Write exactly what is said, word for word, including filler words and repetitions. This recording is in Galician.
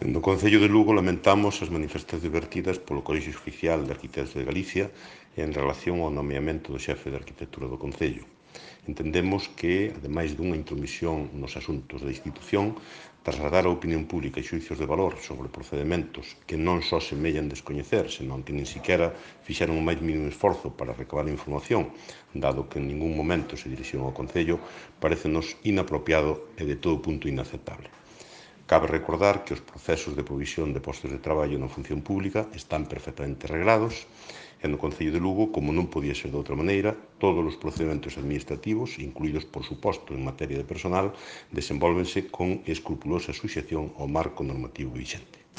No Concello de Lugo lamentamos as manifestacións vertidas polo Colexio Oficial de Arquitectos de Galicia en relación ao nomeamento do xefe de arquitectura do Concello. Entendemos que, ademais dunha intromisión nos asuntos da institución, trasladar a opinión pública e xuicios de valor sobre procedementos que non só semellan descoñecer, senón que nin siquiera fixeron o máis mínimo esforzo para recabar información, dado que en ningún momento se dirixieron ao Concello, parécenos inapropiado e de todo punto inaceptable. Cabe recordar que os procesos de provisión de postos de traballo na función pública están perfectamente reglados e no Concello de Lugo, como non podía ser de outra maneira, todos os procedementos administrativos, incluídos, por suposto, en materia de personal, desenvólvense con escrupulosa suxección ao marco normativo vixente.